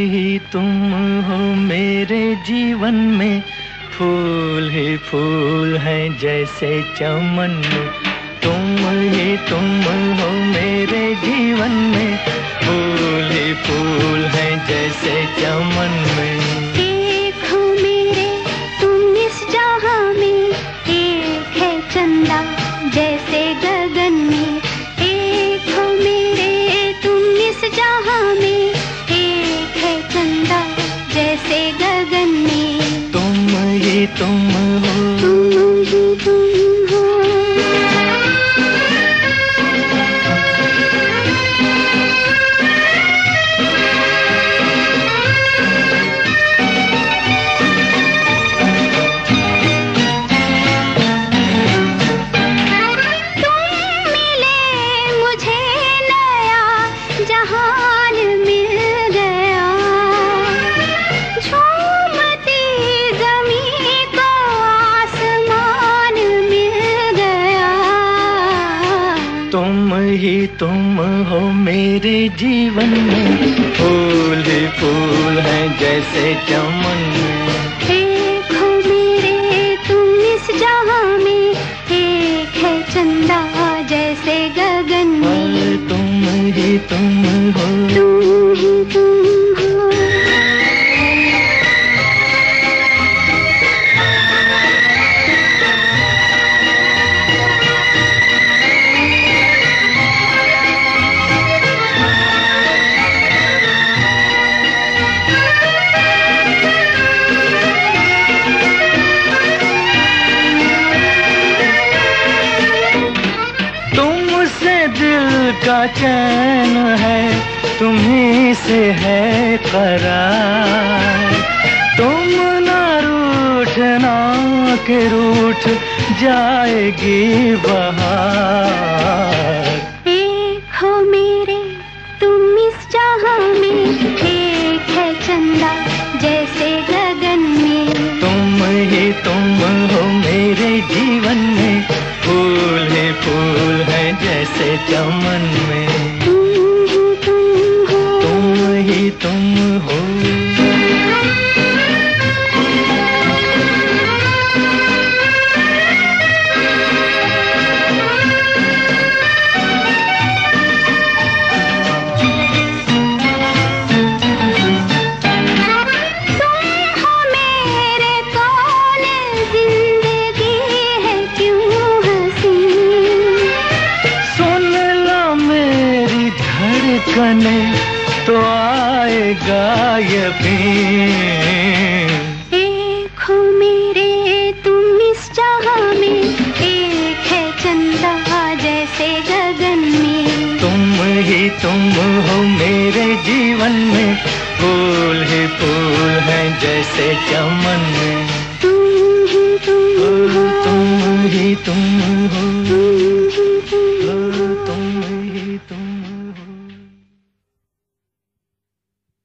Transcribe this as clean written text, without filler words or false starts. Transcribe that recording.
ही तुम हो मेरे जीवन में, फूल ही फूल हैं जैसे चमन में। तुम हो मेरे जीवन में, फूल ही फूल हैं जैसे चमन में। एक हो मेरे तुम इस जहां में, एक है चंदा जैसे गगन में। एक हो मेरे तुम इस जहां में, एक है चंदा जैसे गगन में। तुम ही तुम हो, तुम ही तुम हो। जहान मिल गया, झूमती ज़मीं को आसमान मिल गया। तुम ही तुम हो मेरे जीवन में, फूल ही फूल हैं जैसे चमन में। एक हो मेरे तुम इस जहां में, एक है चंदा जैसे गगन में। तुम ही तुम हो, तुम ही तुम हो। दिल का चैन है, तुम्हीं से है करार। तुम ना रूठना के रूठ जाएगी बहार। एक हो मेरे तुम इस जहां में, एक है चंदा जैसे गगन में। तुम हो मेरे जीवन में, फूल ही फूल हैं जैसे चमन में। तुम ही तुम हो, तुम ही तुम हो। कने तो आएगा यकीन। एक हो मेरे तुम इस जहां में, एक है चंदा जैसे गगन में। तुम हो मेरे जीवन में, फूल ही फूल हैं जैसे चमन में। तुम ही तुम हो, तुम ही तुम हो।